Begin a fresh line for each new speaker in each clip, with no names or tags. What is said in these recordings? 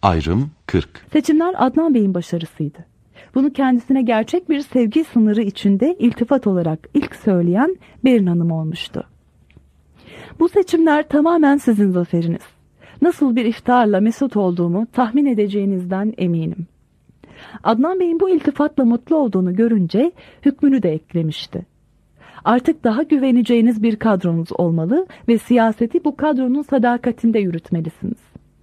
Ayrım 40.
Seçimler Adnan Bey'in başarısıydı. Bunu kendisine gerçek bir sevgi sınırı içinde iltifat olarak ilk söyleyen Berin Hanım olmuştu. Bu seçimler tamamen sizin zaferiniz. Nasıl bir iftiharla mesut olduğumu tahmin edeceğinizden eminim. Adnan Bey'in bu iltifatla mutlu olduğunu görünce hükmünü de eklemişti. Artık daha güveneceğiniz bir kadronuz olmalı ve siyaseti bu kadronun sadakatinde yürütmelisiniz.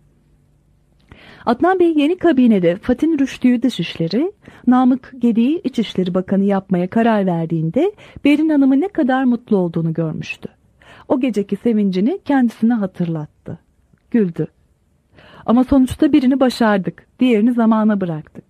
Adnan Bey yeni kabinede Fatih Rüştü'yü Dışişleri, Namık Gedi'yi İçişleri Bakanı yapmaya karar verdiğinde Berin Hanım'ın ne kadar mutlu olduğunu görmüştü. O geceki sevincini kendisine hatırlattı. Güldü. Ama sonuçta birini başardık, diğerini zamana bıraktık.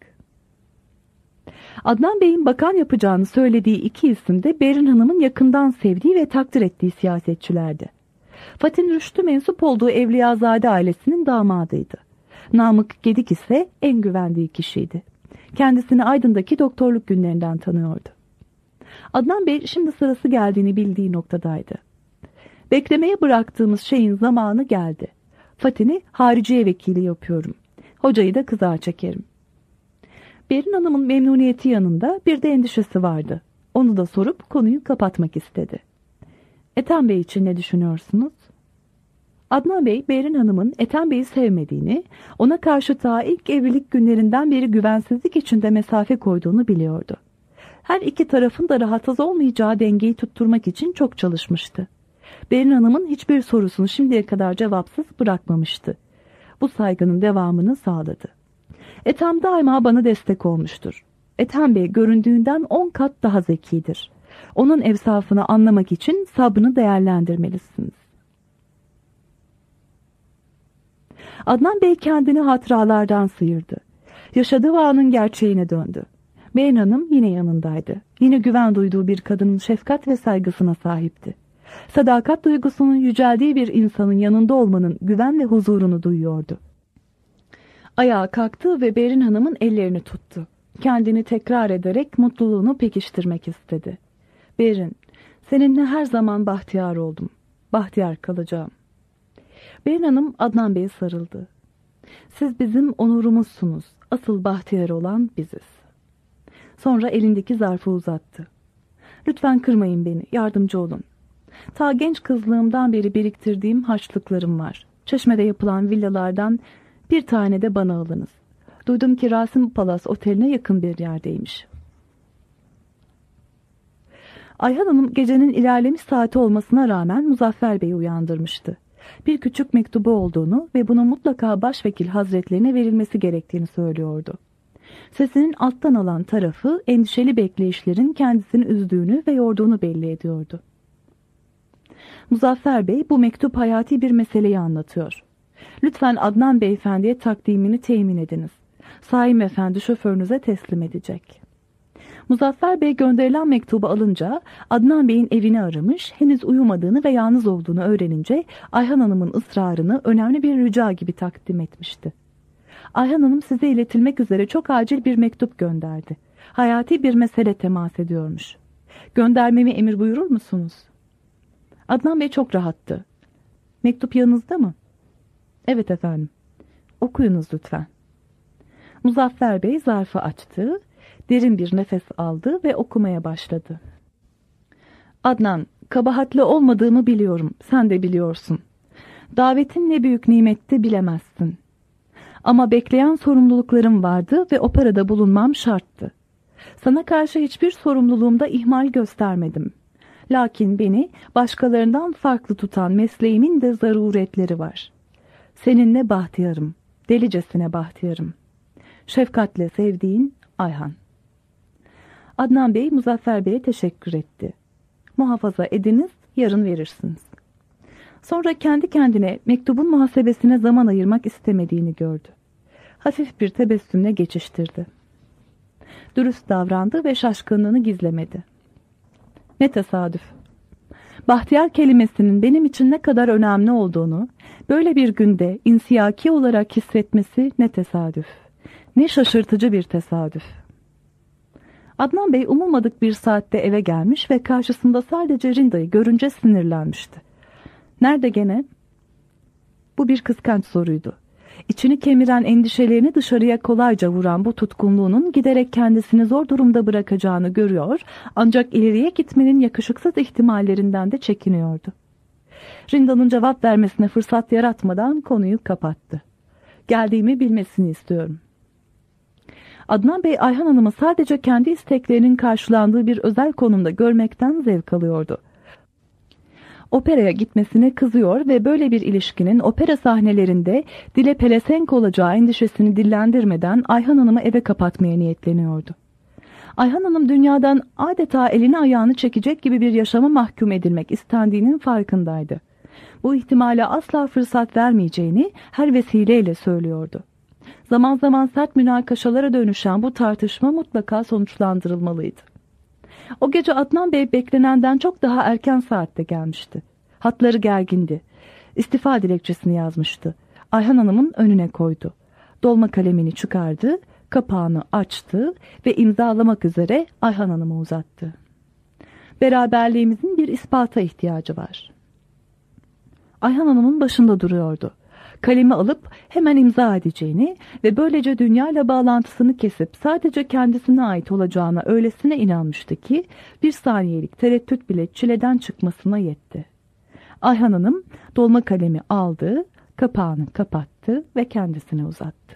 Adnan Bey'in bakan yapacağını söylediği iki isim de Berin Hanım'ın yakından sevdiği ve takdir ettiği siyasetçilerdi. Fatih Rüştü mensup olduğu Evliyazade ailesinin damadıydı. Namık Gedik ise en güvendiği kişiydi. Kendisini Aydın'daki doktorluk günlerinden tanıyordu. Adnan Bey şimdi sırası geldiğini bildiği noktadaydı. Beklemeye bıraktığımız şeyin zamanı geldi. Fatih'i hariciye vekili yapıyorum. Hocayı da kızağa çekerim. Berin Hanım'ın memnuniyeti yanında bir de endişesi vardı. Onu da sorup konuyu kapatmak istedi. Ethem Bey için ne düşünüyorsunuz? Adnan Bey, Berin Hanım'ın Ethem Bey'i sevmediğini, ona karşı ta ilk evlilik günlerinden beri güvensizlik içinde mesafe koyduğunu biliyordu. Her iki tarafın da rahatsız olmayacağı dengeyi tutturmak için çok çalışmıştı. Berin Hanım'ın hiçbir sorusunu şimdiye kadar cevapsız bırakmamıştı. Bu saygının devamını sağladı. Ethem daima bana destek olmuştur. Ethem Bey göründüğünden 10 kat daha zekidir. Onun evsafını anlamak için sabrını değerlendirmelisiniz. Adnan Bey kendini hatıralardan sıyırdı. Yaşadığı anın gerçeğine döndü. Berin Hanım yine yanındaydı. Yine güven duyduğu bir kadının şefkat ve saygısına sahipti. Sadakat duygusunun yüceldiği bir insanın yanında olmanın güven ve huzurunu duyuyordu. Ayağa kalktı ve Berin Hanım'ın ellerini tuttu. Kendini tekrar ederek mutluluğunu pekiştirmek istedi. Berin, seninle her zaman bahtiyar oldum. Bahtiyar kalacağım. Berin Hanım Adnan Bey'e sarıldı. Siz bizim onurumuzsunuz. Asıl bahtiyar olan biziz. Sonra elindeki zarfı uzattı. Lütfen kırmayın beni, yardımcı olun. Ta genç kızlığımdan beri biriktirdiğim harçlıklarım var. Çeşme'de yapılan villalardan bir tane de bana alınız. Duydum ki Rasim Palas Oteli'ne yakın bir yerdeymiş. Ayhan Hanım gecenin ilerlemiş saati olmasına rağmen Muzaffer Bey'i uyandırmıştı. Bir küçük mektubu olduğunu ve bunun mutlaka başvekil hazretlerine verilmesi gerektiğini söylüyordu. Sesinin alttan alan tarafı endişeli bekleyişlerin kendisini üzdüğünü ve yorduğunu belli ediyordu. Muzaffer Bey bu mektup hayati bir meseleyi anlatıyor. Lütfen Adnan Beyefendi'ye takdimini temin ediniz. Saim Efendi şoförünüze teslim edecek. Muzaffer Bey gönderilen mektubu alınca Adnan Bey'in evini aramış, henüz uyumadığını ve yalnız olduğunu öğrenince Ayhan Hanım'ın ısrarını önemli bir rica gibi takdim etmişti. Ayhan Hanım size iletilmek üzere çok acil bir mektup gönderdi. Hayati bir mesele temas ediyormuş. Göndermemi emir buyurur musunuz? Adnan Bey çok rahattı. Mektup yanınızda mı? Evet efendim. Okuyunuz lütfen. Muzaffer Bey zarfı açtı, derin bir nefes aldı ve okumaya başladı. Adnan, kabahatli olmadığımı biliyorum, sen de biliyorsun. Davetin ne büyük nimetti bilemezsin. Ama bekleyen sorumluluklarım vardı ve operada bulunmam şarttı. Sana karşı hiçbir sorumluluğumda ihmal göstermedim. Lakin beni başkalarından farklı tutan mesleğimin de zaruretleri var. Seninle bahtiyarım, delicesine bahtiyarım. Şefkatle sevdiğin Ayhan. Adnan Bey Muzaffer Bey'e teşekkür etti. Muhafaza ediniz, yarın verirsiniz. Sonra kendi kendine mektubun muhasebesine zaman ayırmak istemediğini gördü. Hafif bir tebessümle geçiştirdi. Dürüst davrandı ve şaşkınlığını gizlemedi. Ne tesadüf. Bahtiyar kelimesinin benim için ne kadar önemli olduğunu böyle bir günde insiyaki olarak hissetmesi ne tesadüf. Ne şaşırtıcı bir tesadüf. Adnan Bey umulmadık bir saatte eve gelmiş ve karşısında sadece Rinda'yı görünce sinirlenmişti. Nerede gene? Bu bir kıskanç soruydu. İçini kemiren endişelerini dışarıya kolayca vuran bu tutkunluğunun giderek kendisini zor durumda bırakacağını görüyor, ancak ileriye gitmenin yakışıksız ihtimallerinden de çekiniyordu. Rinda'nın cevap vermesine fırsat yaratmadan konuyu kapattı. Geldiğimi bilmesini istiyorum. Adnan Bey, Ayhan Hanım'ı sadece kendi isteklerinin karşılandığı bir özel konumda görmekten zevk alıyordu. Operaya gitmesine kızıyor ve böyle bir ilişkinin opera sahnelerinde dile pelesenk olacağı endişesini dillendirmeden Ayhan Hanım'ı eve kapatmaya niyetleniyordu. Ayhan Hanım dünyadan adeta elini ayağını çekecek gibi bir yaşama mahkum edilmek istendiğinin farkındaydı. Bu ihtimale asla fırsat vermeyeceğini her vesileyle söylüyordu. Zaman zaman sert münakaşalara dönüşen bu tartışma mutlaka sonuçlandırılmalıydı. O gece Adnan Bey beklenenden çok daha erken saatte gelmişti. Hatları gergindi. İstifa dilekçesini yazmıştı. Ayhan Hanım'ın önüne koydu. Dolma kalemini çıkardı, kapağını açtı ve imzalamak üzere Ayhan Hanım'a uzattı. Beraberliğimizin bir ispata ihtiyacı var. Ayhan Hanım'ın başında duruyordu. Kalemi alıp hemen imza edeceğini ve böylece dünyayla bağlantısını kesip sadece kendisine ait olacağına öylesine inanmıştı ki bir saniyelik tereddüt bile çileden çıkmasına yetti. Ayhan Hanım dolma kalemi aldı, kapağını kapattı ve kendisine uzattı.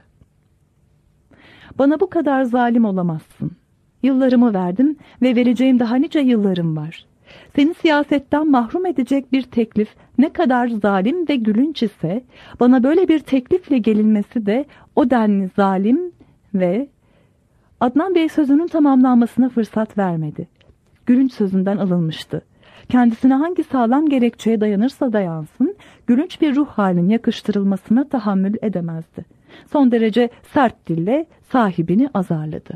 Bana bu kadar zalim olamazsın. Yıllarımı verdim ve vereceğim daha nice yıllarım var. Seni siyasetten mahrum edecek bir teklif ne kadar zalim ve gülünç ise, bana böyle bir teklifle gelinmesi de o denli zalim ve... Adnan Bey sözünün tamamlanmasına fırsat vermedi. Gülünç sözünden alınmıştı. Kendisine hangi sağlam gerekçeye dayanırsa dayansın, gülünç bir ruh halinin yakıştırılmasına tahammül edemezdi. Son derece sert dille sahibini azarladı.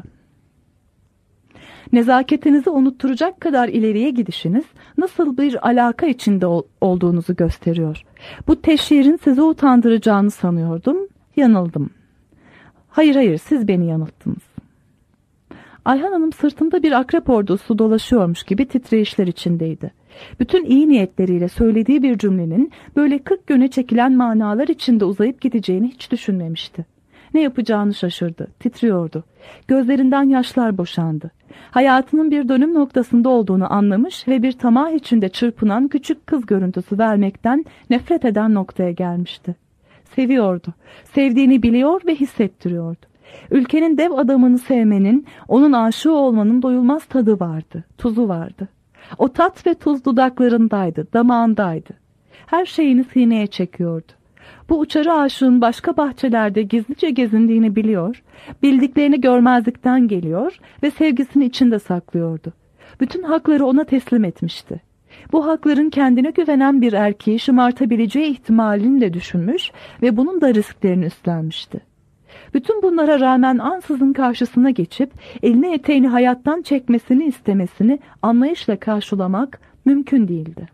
Nezaketinizi unutturacak kadar ileriye gidişiniz nasıl bir alaka içinde olduğunuzu gösteriyor. Bu teşhirin sizi utandıracağını sanıyordum, yanıldım. Hayır, siz beni yanılttınız. Ayhan Hanım sırtında bir akrep ordusu dolaşıyormuş gibi titreyişler içindeydi. Bütün iyi niyetleriyle söylediği bir cümlenin böyle 40 yöne çekilen manalar içinde uzayıp gideceğini hiç düşünmemişti. Ne yapacağını şaşırdı, titriyordu. Gözlerinden yaşlar boşandı. Hayatının bir dönüm noktasında olduğunu anlamış ve bir tamah içinde çırpınan küçük kız görüntüsü vermekten nefret eden noktaya gelmişti. Seviyordu, sevdiğini biliyor ve hissettiriyordu. Ülkenin dev adamını sevmenin, onun aşığı olmanın doyulmaz tadı vardı, tuzu vardı. O tat ve tuz dudaklarındaydı, damağındaydı. Her şeyini sineye çekiyordu. Bu uçarı aşığın başka bahçelerde gizlice gezindiğini biliyor, bildiklerini görmezlikten geliyor ve sevgisini içinde saklıyordu. Bütün hakları ona teslim etmişti. Bu hakların kendine güvenen bir erkeği şımartabileceği ihtimalini de düşünmüş ve bunun da risklerini üstlenmişti. Bütün bunlara rağmen ansızın karşısına geçip eline eteğini hayattan çekmesini istemesini anlayışla karşılamak mümkün değildi.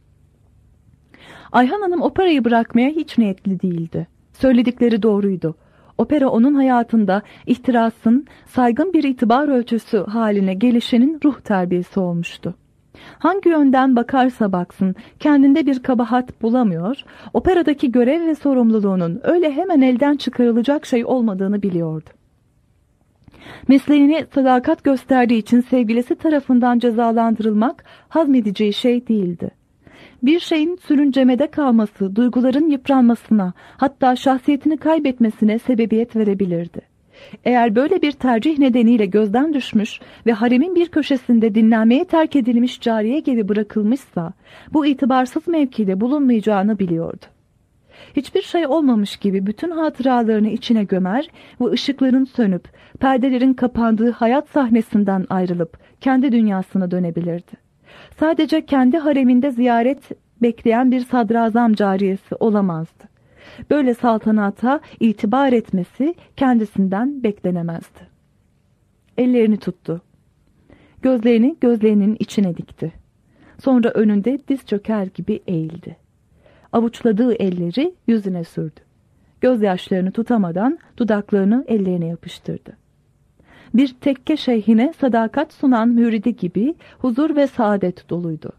Ayhan Hanım operayı bırakmaya hiç niyetli değildi. Söyledikleri doğruydu. Opera onun hayatında ihtirasın saygın bir itibar ölçüsü haline gelişinin ruh terbiyesi olmuştu. Hangi yönden bakarsa baksın kendinde bir kabahat bulamıyor, operadaki görev ve sorumluluğunun öyle hemen elden çıkarılacak şey olmadığını biliyordu. Mesleğine sadakat gösterdiği için sevgilisi tarafından cezalandırılmak hazmedeceği şey değildi. Bir şeyin sürüncemede kalması, duyguların yıpranmasına, hatta şahsiyetini kaybetmesine sebebiyet verebilirdi. Eğer böyle bir tercih nedeniyle gözden düşmüş ve haremin bir köşesinde dinlenmeye terk edilmiş cariye gibi bırakılmışsa, bu itibarsız mevkide bulunmayacağını biliyordu. Hiçbir şey olmamış gibi bütün hatıralarını içine gömer ve ışıkların sönüp, perdelerin kapandığı hayat sahnesinden ayrılıp kendi dünyasına dönebilirdi. Sadece kendi hareminde ziyaret bekleyen bir sadrazam cariyesi olamazdı. Böyle saltanata itibar etmesi kendisinden beklenemezdi. Ellerini tuttu. Gözlerini gözlerinin içine dikti. Sonra önünde diz çöker gibi eğildi. Avuçladığı elleri yüzüne sürdü. Gözyaşlarını tutamadan dudaklarını ellerine yapıştırdı. Bir tekke şeyhine sadakat sunan müridi gibi huzur ve saadet doluydu.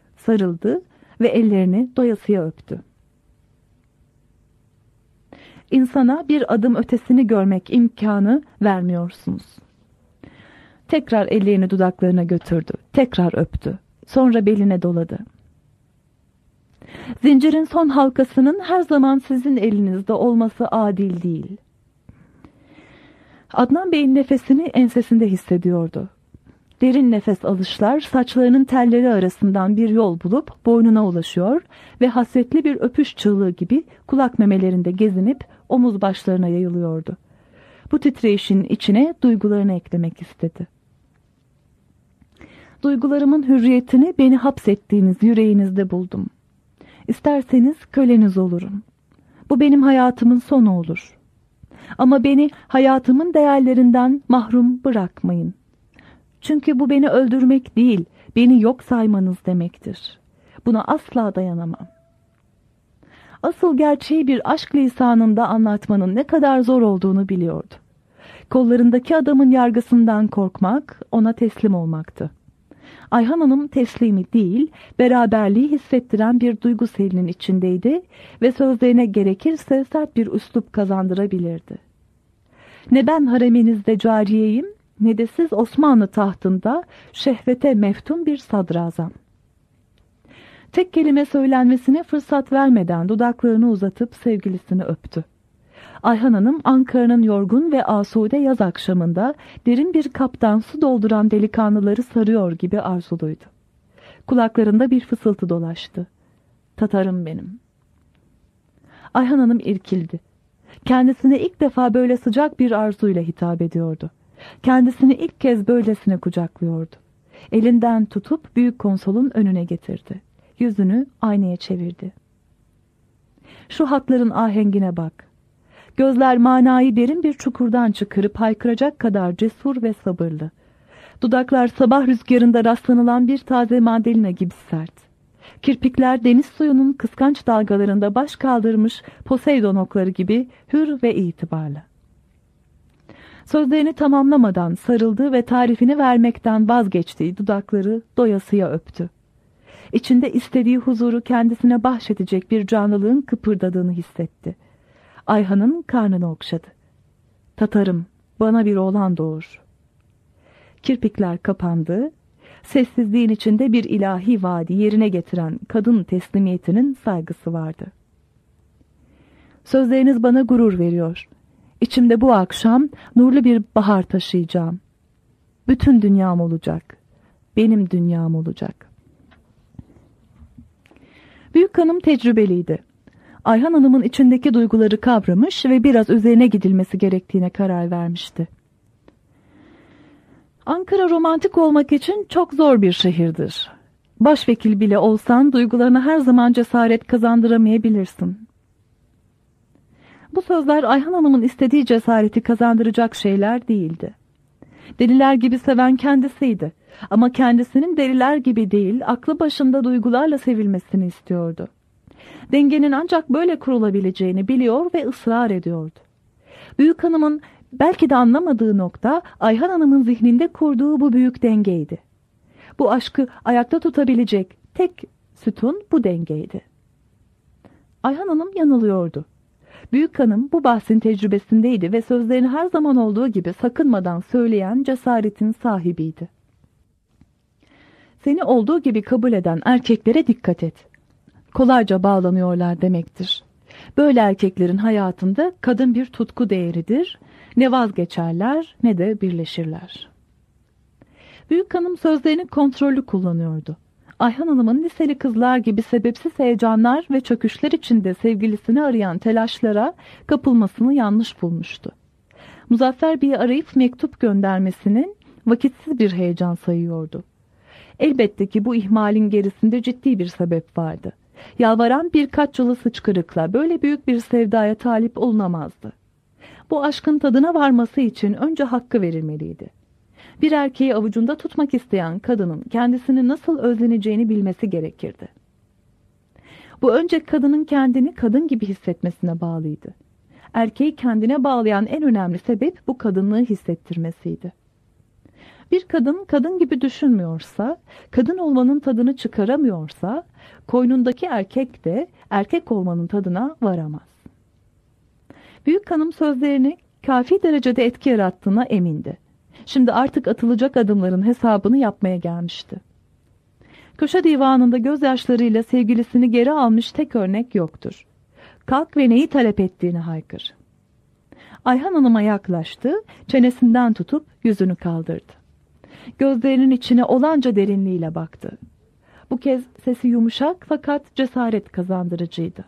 Sarıldı ve ellerini doyasıya öptü. insana bir adım ötesini görmek imkanı vermiyorsunuz. Tekrar ellerini dudaklarına götürdü. Tekrar öptü. Sonra beline doladı. Zincirin son halkasının her zaman sizin elinizde olması adil değil. Adnan Bey'in nefesini ensesinde hissediyordu. Derin nefes alışlar saçlarının telleri arasından bir yol bulup boynuna ulaşıyor ve hasretli bir öpüş çığlığı gibi kulak memelerinde gezinip omuz başlarına yayılıyordu. Bu titreşin içine duygularını eklemek istedi. Duygularımın hürriyetini beni hapsettiğiniz yüreğinizde buldum. İsterseniz köleniz olurum. Bu benim hayatımın sonu olur. Ama beni hayatımın değerlerinden mahrum bırakmayın. Çünkü bu beni öldürmek değil, beni yok saymanız demektir. Buna asla dayanamam. Asıl gerçeği bir aşk lisanında anlatmanın ne kadar zor olduğunu biliyordu. Kollarındaki adamın yargısından korkmak, ona teslim olmaktı. Ayhan Hanım teslimi değil, beraberliği hissettiren bir duygu selinin içindeydi ve sözlerine gerekirse sert bir üslup kazandırabilirdi. Ne ben hareminizde cariyeyim, ne de siz Osmanlı tahtında şehvete meftun bir sadrazam. Tek kelime söylenmesine fırsat vermeden dudaklarını uzatıp sevgilisini öptü. Ayhan Hanım Ankara'nın yorgun ve asude yaz akşamında derin bir kaptan su dolduran delikanlıları sarıyor gibi arzuluydu. Kulaklarında bir fısıltı dolaştı. Tatarım benim. Ayhan Hanım irkildi. Kendisine ilk defa böyle sıcak bir arzuyla hitap ediyordu. Kendisini ilk kez böylesine kucaklıyordu. Elinden tutup büyük konsolun önüne getirdi. Yüzünü aynaya çevirdi. Şu hatların ahengine bak. Gözler manayı derin bir çukurdan çıkarıp haykıracak kadar cesur ve sabırlı. Dudaklar sabah rüzgarında rastlanılan bir taze mandalina gibi sert. Kirpikler deniz suyunun kıskanç dalgalarında baş kaldırmış Poseidon okları gibi hür ve itibarlı. Sözlerini tamamlamadan sarıldı ve tarifini vermekten vazgeçtiği dudakları doyasıya öptü. İçinde istediği huzuru kendisine bahşedecek bir canlılığın kıpırdadığını hissetti. Ayhan'ın karnını okşadı. Tatarım, bana bir oğlan doğur. Kirpikler kapandı. Sessizliğin içinde bir ilahi vaadi yerine getiren kadın teslimiyetinin saygısı vardı. Sözleriniz bana gurur veriyor. İçimde bu akşam nurlu bir bahar taşıyacağım. Bütün dünyam olacak. Benim dünyam olacak. Büyük hanım tecrübeliydi. Ayhan Hanım'ın içindeki duyguları kavramış ve biraz üzerine gidilmesi gerektiğine karar vermişti. Ankara romantik olmak için çok zor bir şehirdir. Başvekil bile olsan duygularına her zaman cesaret kazandıramayabilirsin. Bu sözler Ayhan Hanım'ın istediği cesareti kazandıracak şeyler değildi. Deliler gibi seven kendisiydi. Ama kendisinin deliler gibi değil, aklı başında duygularla sevilmesini istiyordu. Dengenin ancak böyle kurulabileceğini biliyor ve ısrar ediyordu. Büyük hanımın belki de anlamadığı nokta Ayhan Hanım'ın zihninde kurduğu bu büyük dengeydi. Bu aşkı ayakta tutabilecek tek sütun bu dengeydi. Ayhan Hanım yanılıyordu. Büyük hanım bu bahsin tecrübesindeydi ve sözlerini her zaman olduğu gibi sakınmadan söyleyen cesaretin sahibiydi. Seni olduğu gibi kabul eden erkeklere dikkat et. Kolayca bağlanıyorlar demektir. Böyle erkeklerin hayatında kadın bir tutku değeridir. Ne vazgeçerler ne de birleşirler. Büyük hanım sözlerini kontrollü kullanıyordu. Ayhan Hanım'ın liseli kızlar gibi sebepsiz heyecanlar ve çöküşler içinde sevgilisini arayan telaşlara kapılmasını yanlış bulmuştu. Muzaffer Bey'i arayıp mektup göndermesinin vakitsiz bir heyecan sayıyordu. Elbette ki bu ihmalin gerisinde ciddi bir sebep vardı. Yalvaran birkaç yılı sıçkırıkla böyle büyük bir sevdaya talip olunamazdı. Bu aşkın tadına varması için önce hakkı verilmeliydi. Bir erkeği avucunda tutmak isteyen kadının kendisini nasıl özleneceğini bilmesi gerekirdi. Bu önce kadının kendini kadın gibi hissetmesine bağlıydı. Erkeği kendine bağlayan en önemli sebep bu kadınlığı hissettirmesiydi. Bir kadın kadın gibi düşünmüyorsa, kadın olmanın tadını çıkaramıyorsa, koynundaki erkek de erkek olmanın tadına varamaz. Büyük hanım sözlerini kafi derecede etki yarattığına emindi. Şimdi artık atılacak adımların hesabını yapmaya gelmişti. Köşe divanında gözyaşlarıyla sevgilisini geri almış tek örnek yoktur. Kalk ve neyi talep ettiğini haykır. Ayhan Hanım'a yaklaştı, çenesinden tutup yüzünü kaldırdı. Gözlerinin içine olanca derinliğiyle baktı. Bu kez sesi yumuşak fakat cesaret kazandırıcıydı.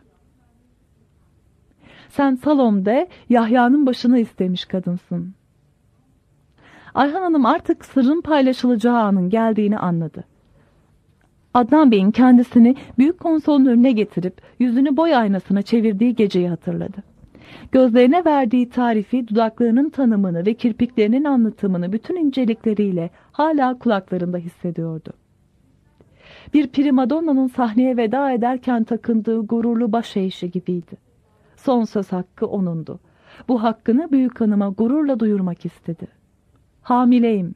Sen Salom'de Yahya'nın başını istemiş kadınsın. Ayhan Hanım artık sırrın paylaşılacağı anın geldiğini anladı. Adnan Bey'in kendisini büyük konsolun önüne getirip yüzünü boy aynasına çevirdiği geceyi hatırladı. Gözlerine verdiği tarifi, dudaklarının tanımını ve kirpiklerinin anlatımını bütün incelikleriyle hala kulaklarında hissediyordu. Bir primadonna'nın sahneye veda ederken takındığı gururlu baş eğişi gibiydi. Son söz hakkı onundu. Bu hakkını büyük hanıma gururla duyurmak istedi. Hamileyim.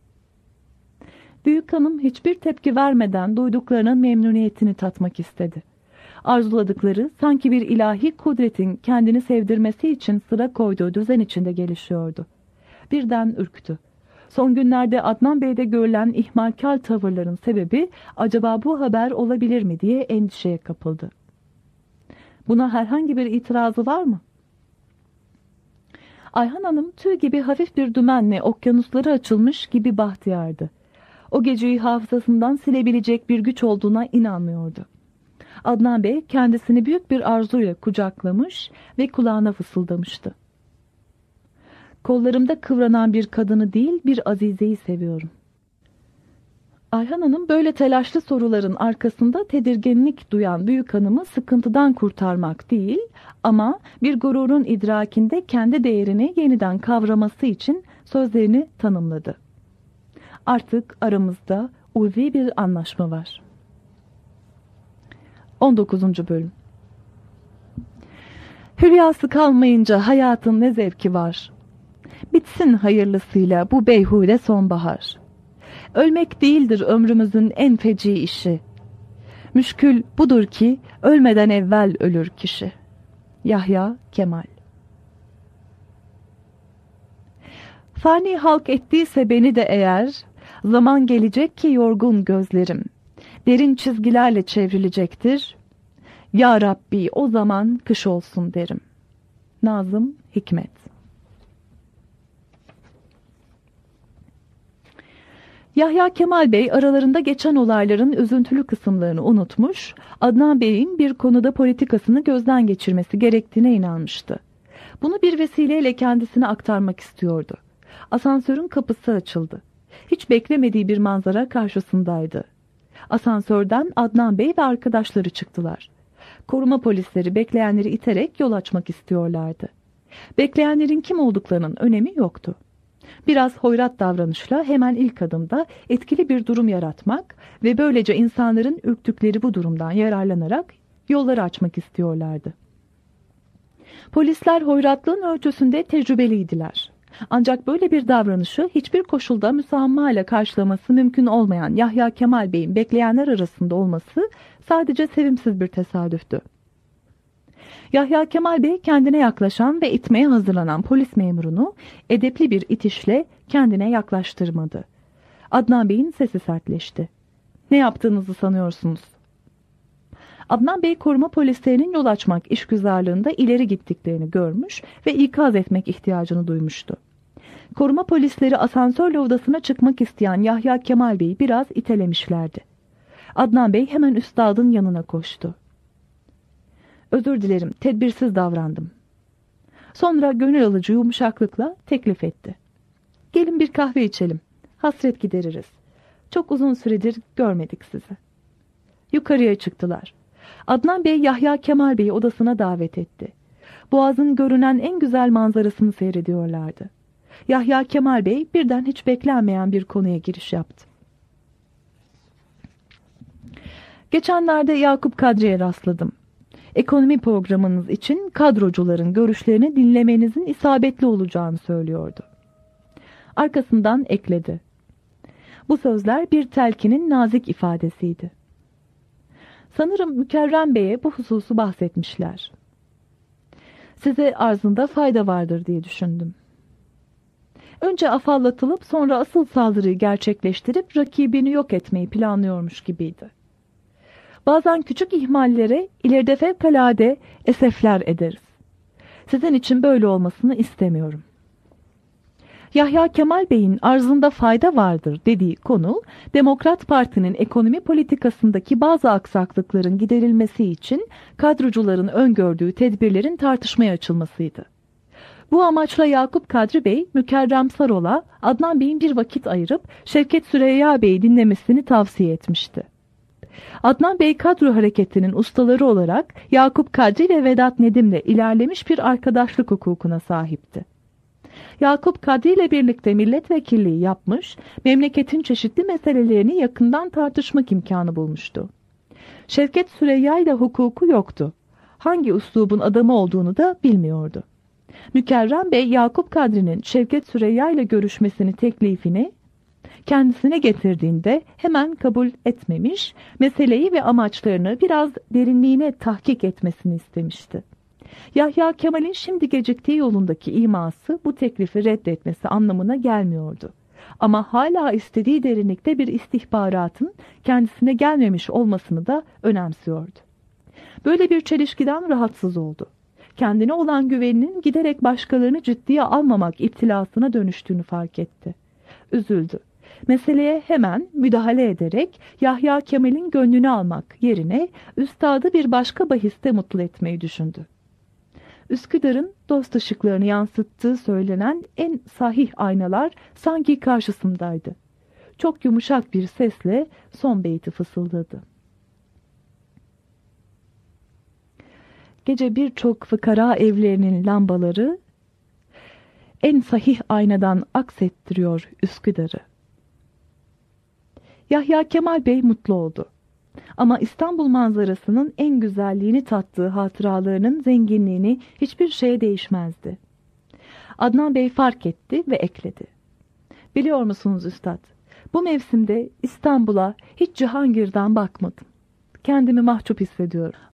Büyük hanım hiçbir tepki vermeden duyduklarının memnuniyetini tatmak istedi. Arzuladıkları sanki bir ilahi kudretin kendini sevdirmesi için sıra koyduğu düzen içinde gelişiyordu. Birden ürktü. Son günlerde Adnan Bey'de görülen ihmalkar tavırların sebebi acaba bu haber olabilir mi diye endişeye kapıldı. Buna herhangi bir itirazı var mı? Ayhan Hanım tüy gibi hafif bir dümenle okyanusları açılmış gibi bahtiyardı. O geceyi hafızasından silebilecek bir güç olduğuna inanmıyordu. Adnan Bey kendisini büyük bir arzuyla kucaklamış ve kulağına fısıldamıştı. Kollarımda kıvranan bir kadını değil, bir azizeyi seviyorum. Ayhan Hanım böyle telaşlı soruların arkasında tedirginlik duyan büyük hanımı sıkıntıdan kurtarmak değil ama bir gururun idrakinde kendi değerini yeniden kavraması için sözlerini tanımladı. Artık aramızda ulvi bir anlaşma var. 19. Bölüm. Hülyası kalmayınca hayatın ne zevki var. Bitsin hayırlısıyla bu beyhude sonbahar. Ölmek değildir ömrümüzün en feci işi. Müşkül budur ki ölmeden evvel ölür kişi. Yahya Kemal. Fani halk ettiyse beni de eğer, zaman gelecek ki yorgun gözlerim derin çizgilerle çevrilecektir. Ya Rabbi o zaman kış olsun derim. Nazım Hikmet. Yahya Kemal Bey aralarında geçen olayların üzüntülü kısımlarını unutmuş, Adnan Bey'in bir konuda politikasını gözden geçirmesi gerektiğine inanmıştı. Bunu bir vesileyle kendisine aktarmak istiyordu. Asansörün kapısı açıldı. Hiç beklemediği bir manzara karşısındaydı. Asansörden Adnan Bey ve arkadaşları çıktılar. Koruma polisleri bekleyenleri iterek yol açmak istiyorlardı. Bekleyenlerin kim olduklarının önemi yoktu. Biraz hoyrat davranışla hemen ilk adımda etkili bir durum yaratmak ve böylece insanların ürktükleri bu durumdan yararlanarak yolları açmak istiyorlardı. Polisler hoyratlığın ölçüsünde tecrübeliydiler. Ancak böyle bir davranışı hiçbir koşulda müsamaha ile karşılaması mümkün olmayan Yahya Kemal Bey'in bekleyenler arasında olması sadece sevimsiz bir tesadüftü. Yahya Kemal Bey kendine yaklaşan ve itmeye hazırlanan polis memurunu edepli bir itişle kendine yaklaştırmadı. Adnan Bey'in sesi sertleşti. "Ne yaptığınızı sanıyorsunuz?" Adnan Bey koruma polislerinin yol açmak işgüzarlığında ileri gittiklerini görmüş ve ikaz etmek ihtiyacını duymuştu. Koruma polisleri asansörle odasına çıkmak isteyen Yahya Kemal Bey'i biraz itelemişlerdi. Adnan Bey hemen üstadın yanına koştu. "Özür dilerim, tedbirsiz davrandım." Sonra gönül alıcı yumuşaklıkla teklif etti. "Gelin bir kahve içelim, hasret gideririz. Çok uzun süredir görmedik sizi." Yukarıya çıktılar. Adnan Bey Yahya Kemal Bey'i odasına davet etti. Boğaz'ın görünen en güzel manzarasını seyrediyorlardı. Yahya Kemal Bey birden hiç beklenmeyen bir konuya giriş yaptı. "Geçenlerde Yakup Kadri'ye rastladım. Ekonomi programınız için kadrocuların görüşlerini dinlemenizin isabetli olacağını söylüyordu." Arkasından ekledi. Bu sözler bir telkinin nazik ifadesiydi. "Sanırım Mükerrem Bey'e bu hususu bahsetmişler." Size arzında fayda vardır diye düşündüm. Önce afallatılıp sonra asıl saldırıyı gerçekleştirip rakibini yok etmeyi planlıyormuş gibiydi. Bazen küçük ihmallere ileride fevkalade esefler ederiz. Sizin için böyle olmasını istemiyorum. Yahya Kemal Bey'in arzında fayda vardır dediği konu, Demokrat Parti'nin ekonomi politikasındaki bazı aksaklıkların giderilmesi için kadrocuların öngördüğü tedbirlerin tartışmaya açılmasıydı. Bu amaçla Yakup Kadri Bey, Mükerrem Sarol'a Adnan Bey'in bir vakit ayırıp Şevket Süreyya Bey'i dinlemesini tavsiye etmişti. Adnan Bey kadro hareketinin ustaları olarak Yakup Kadri ve Vedat Nedim'le ilerlemiş bir arkadaşlık hukukuna sahipti. Yakup Kadri ile birlikte milletvekilliği yapmış, memleketin çeşitli meselelerini yakından tartışmak imkanı bulmuştu. Şevket Süreyya ile hukuku yoktu. Hangi üslubun adamı olduğunu da bilmiyordu. Mükerrem Bey, Yakup Kadri'nin Şevket Süreyya ile görüşmesini teklifini kendisine getirdiğinde hemen kabul etmemiş, meseleyi ve amaçlarını biraz derinliğine tahkik etmesini istemişti. Yahya Kemal'in şimdi geciktiği yolundaki iması bu teklifi reddetmesi anlamına gelmiyordu. Ama hala istediği derinlikte bir istihbaratın kendisine gelmemiş olmasını da önemsiyordu. Böyle bir çelişkiden rahatsız oldu. Kendine olan güveninin giderek başkalarını ciddiye almamak iptilasına dönüştüğünü fark etti. Üzüldü. Meseleye hemen müdahale ederek Yahya Kemal'in gönlünü almak yerine üstadı bir başka bahiste mutlu etmeyi düşündü. Üsküdar'ın dost ışıklarını yansıttığı söylenen en sahih aynalar sanki karşısındaydı. Çok yumuşak bir sesle son beyti fısıldadı. Gece birçok fıkara evlerinin lambaları en sahih aynadan aksettiriyor Üsküdar'ı. Yahya Kemal Bey mutlu oldu. Ama İstanbul manzarasının en güzelliğini tattığı hatıralarının zenginliğini hiçbir şeye değişmezdi. Adnan Bey fark etti ve ekledi. Biliyor musunuz üstad, bu mevsimde İstanbul'a hiç Cihangir'den bakmadım. Kendimi mahcup hissediyorum.